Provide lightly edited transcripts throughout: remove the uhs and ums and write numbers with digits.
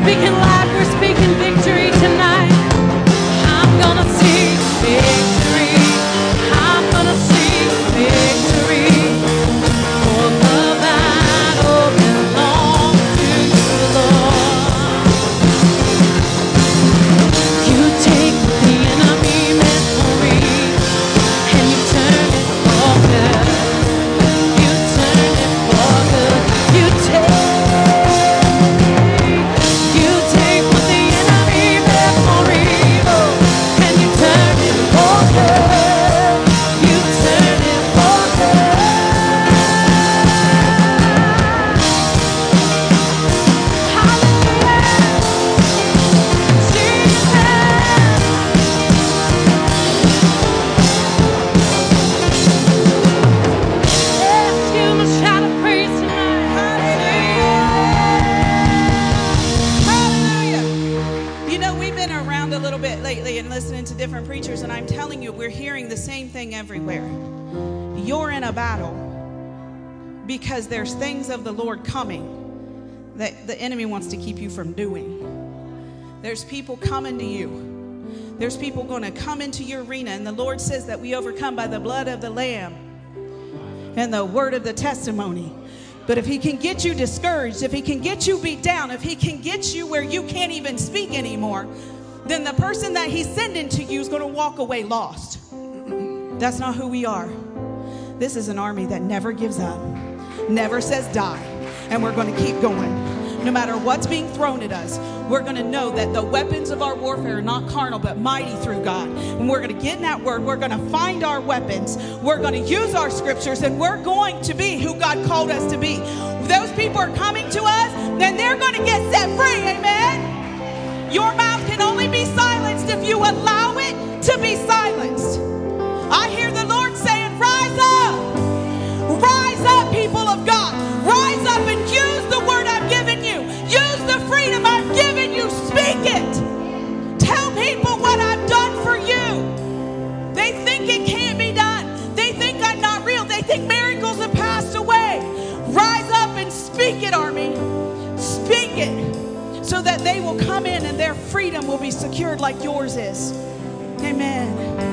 speaking life, we're speaking victory tonight. I'm gonna see victory. I'm gonna see victory. For the battle belongs to you, Lord. You take what the enemy meant for me, and you turn it for good. You turn it for good. You take what the enemy meant for evil, and you turn it for good. You turn it for good. Hallelujah. Jesus. Yes, give him a shout of praise tonight. Hallelujah. You know, we've been around a little bit lately and listening to different preachers, and I'm telling you, we're hearing the same thing everywhere. You're in a battle because there's things of the Lord coming that the enemy wants to keep you from doing. There's people coming to you. There's people going to come into your arena, and the Lord says that we overcome by the blood of the Lamb and the word of the testimony. But if he can get you discouraged, if he can get you beat down, if he can get you where you can't even speak anymore, then the person that he's sending to you is going to walk away lost. That's not who we are. This is an army that never gives up, never says die, and we're going to keep going. No matter what's being thrown at us, we're going to know that the weapons of our warfare are not carnal, but mighty through God. And we're going to get in that word. We're going to find our weapons. We're going to use our scriptures, and we're going to be who God called us to be. Those people are coming to us, then they're going to get set free. Amen. Your mouth can only be silenced if you allow it to be silenced. I hear the Lord saying, rise up. Rise up, people of God. Rise up and use the word I've given you. Use the freedom I've given you. Speak it. Tell people what I've done for you. They think it can't be done. They think I'm not real. They think miracles have passed away. Rise up and speak it, army. Speak it so that they will come in and their freedom will be secured like yours is. Amen.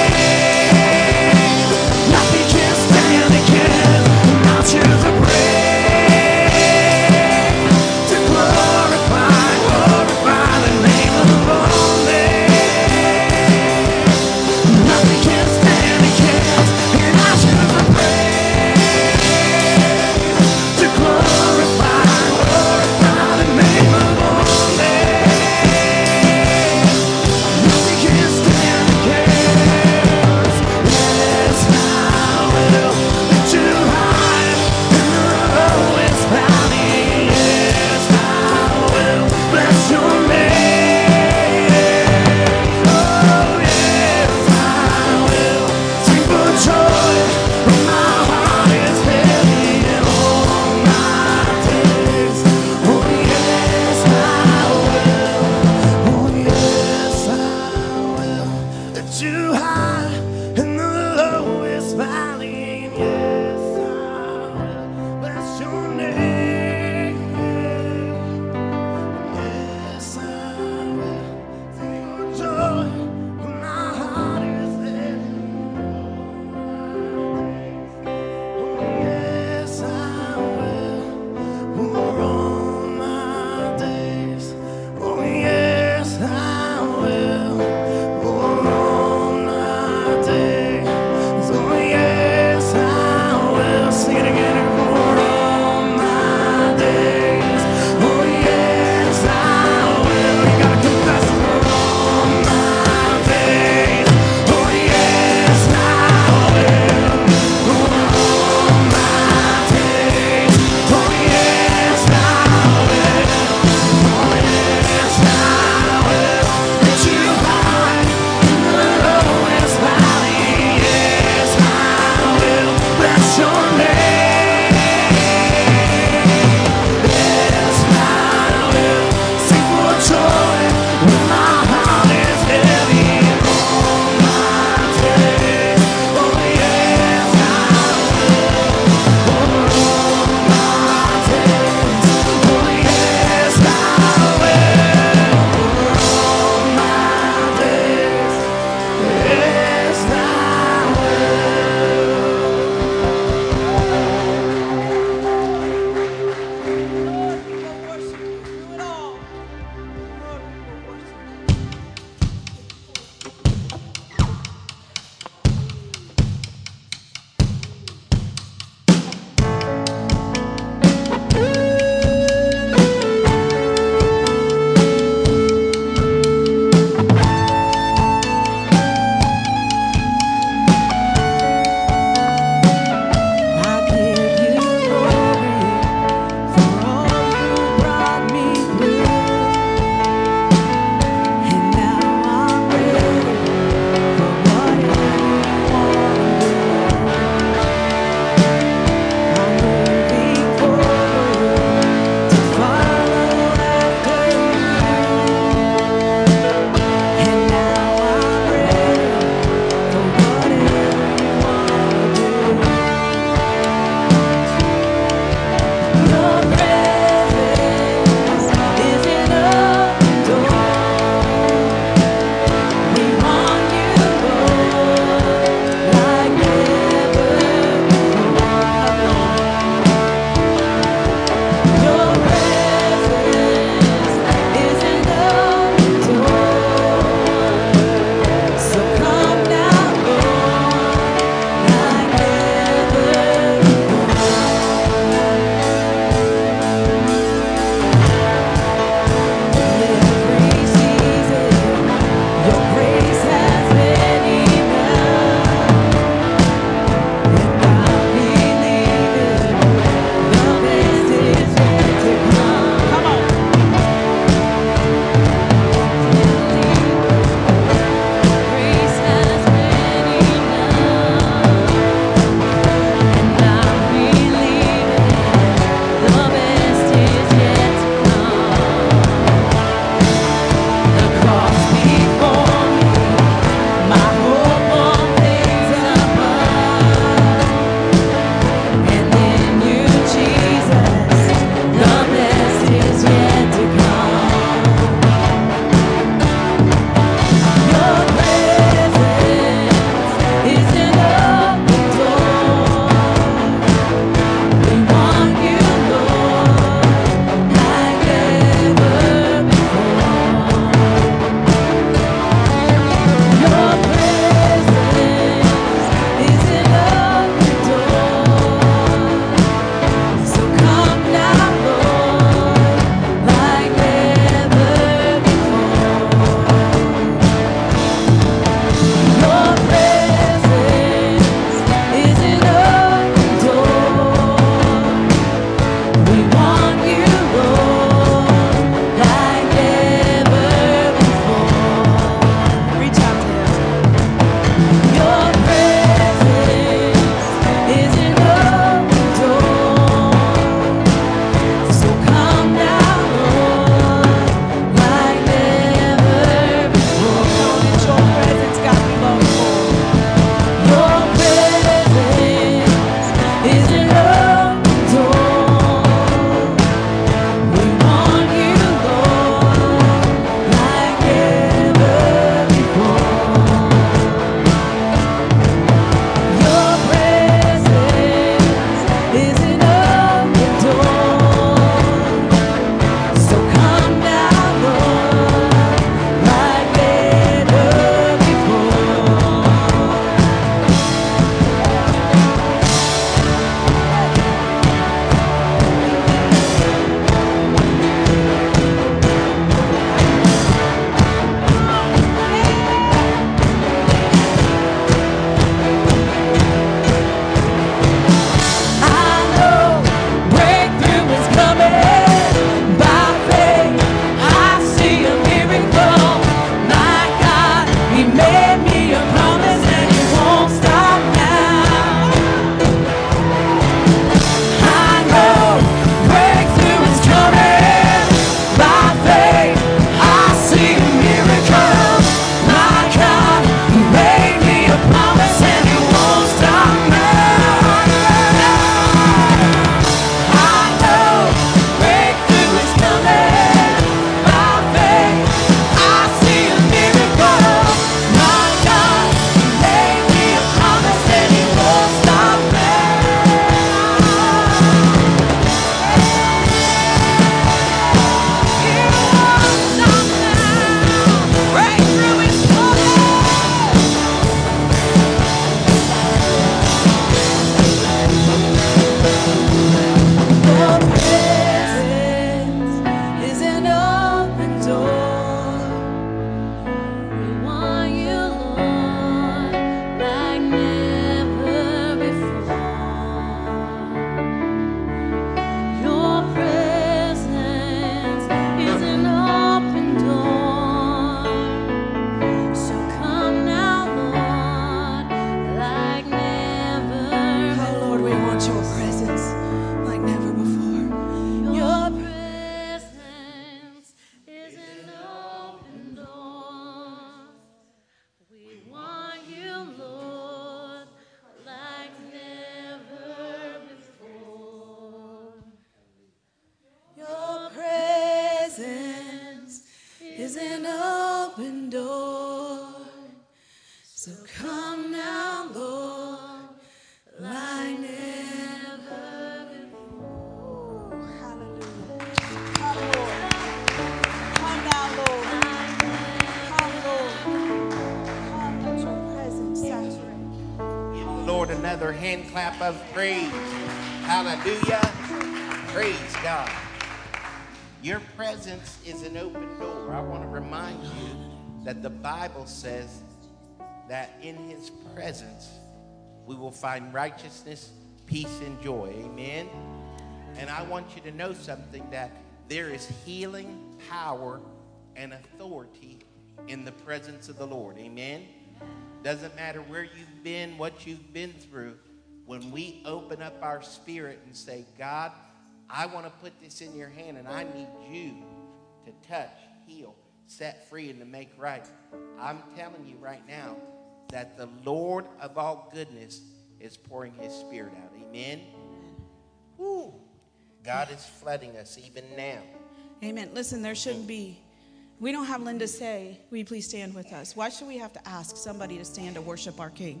is an open door. So come now, Lord, like never before. Hallelujah. Come, Lord. Come now, Lord. Come, Lord. Come, let your presence saturate. Give the Lord another hand clap of praise. Hallelujah. Praise God. Your presence is an open door. I want to remind you that the Bible says that in his presence we will find righteousness, peace, and joy. Amen. And I want you to know something, that there is healing, power, and authority in the presence of the Lord. Amen. Doesn't matter where you've been, what you've been through. When we open up our spirit and say, God, I want to put this in your hand, and I need you to touch, heal, set free, and to make right. I'm telling you right now that the Lord of all goodness is pouring his spirit out. Amen. Woo. God is flooding us even now. Amen. Listen, there shouldn't be. We don't have Linda say, will you please stand with us? Why should we have to ask somebody to stand to worship our King?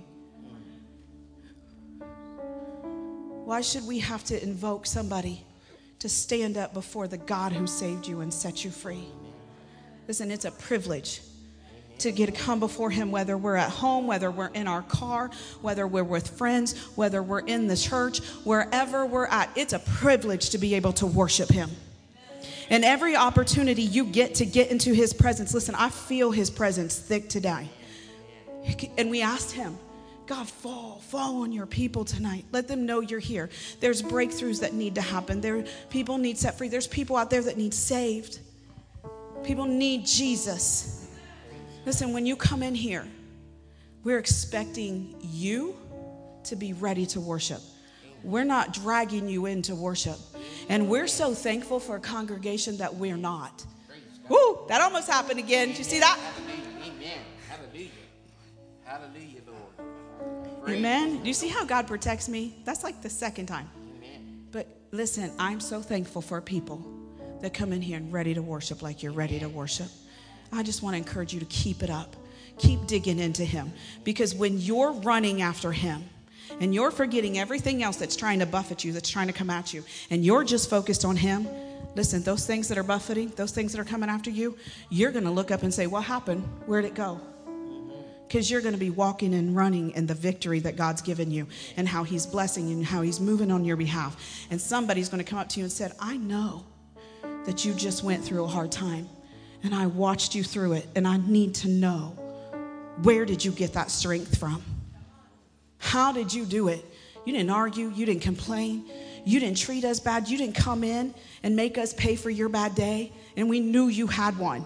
Why should we have to invoke somebody to stand up before the God who saved you and set you free? Listen, it's a privilege to get to come before him, whether we're at home, whether we're in our car, whether we're with friends, whether we're in the church, wherever we're at. It's a privilege to be able to worship him. And every opportunity you get to get into his presence, listen, I feel his presence thick today. And we asked him, God, fall on your people tonight. Let them know you're here. There's breakthroughs that need to happen. People need set free. There's people out there that need saved. People need Jesus. Listen, when you come in here, we're expecting you to be ready to worship. We're not dragging you into worship. And we're so thankful for a congregation that we're not. Woo, that almost happened again. Did you see that? Amen. Hallelujah. Hallelujah, Lord. Amen. Do you see how God protects me? That's like the second time. Amen. But listen, I'm so thankful for people that come in here and ready to worship like you're ready to worship. I just want to encourage you to keep it up. Keep digging into him. Because when you're running after him and you're forgetting everything else that's trying to buffet you, that's trying to come at you, and you're just focused on him, listen, those things that are buffeting, those things that are coming after you, you're going to look up and say, what happened? Where'd it go? Because you're going to be walking and running in the victory that God's given you and how he's blessing you and how he's moving on your behalf. And somebody's going to come up to you and say, I know that you just went through a hard time and I watched you through it, and I need to know, where did you get that strength from? How did you do it? You didn't argue. You didn't complain. You didn't treat us bad. You didn't come in and make us pay for your bad day, and we knew you had one.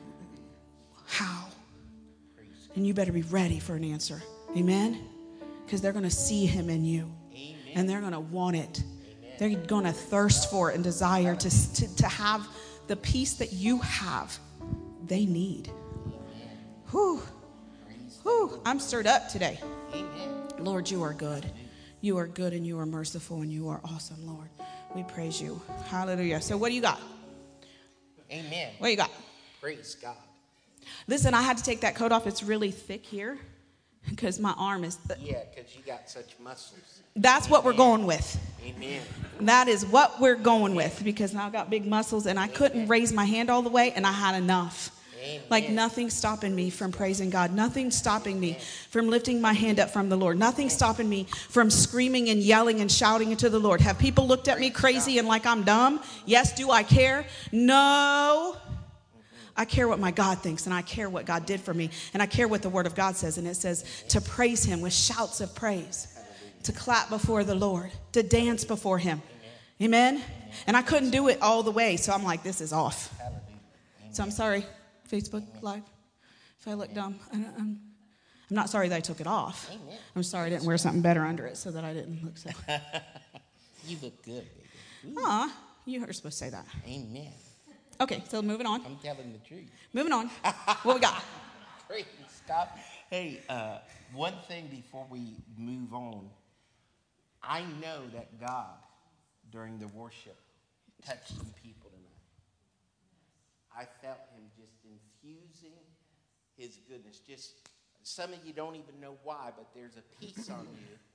How? And you better be ready for an answer. Amen? Because they're going to see him in you. Amen. And they're going to want it. Amen. They're going to thirst for it and desire to have the peace that you have. They need. Whew. Whew. I'm stirred up today. Amen. Lord, you are good. You are good and you are merciful and you are awesome, Lord. We praise you. Hallelujah. So what do you got? Amen. What you got? Praise God. Listen, I had to take that coat off. It's really thick here because my arm is thick. Yeah, because you got such muscles. That's what we're going with. Amen. That is what we're going with, because now I've got big muscles and I couldn't raise my hand all the way and I had enough. Amen. Like nothing stopping me from praising God. Nothing stopping me from lifting my hand up from the Lord. Nothing stopping me from screaming and yelling and shouting into the Lord. Have people looked at me crazy and like I'm dumb? Yes. Do I care? No. I care what my God thinks, and I care what God did for me, and I care what the Word of God says, and it says to praise him with shouts of praise, to clap before the Lord, to dance before him. Amen? And I couldn't do it all the way, so I'm like, this is off. So I'm sorry, Facebook Live, if I look dumb. I'm not sorry that I took it off. I'm sorry I didn't wear something better under it so that I didn't look so. You look good, baby. Aw, you were supposed to say that. Amen. Okay, so moving on. I'm telling the truth. Moving on. What we got? Great. Stop. Hey, one thing before we move on. I know that God, during the worship, touched some people tonight. I felt him just infusing His goodness. Just some of you don't even know why, but there's a peace on you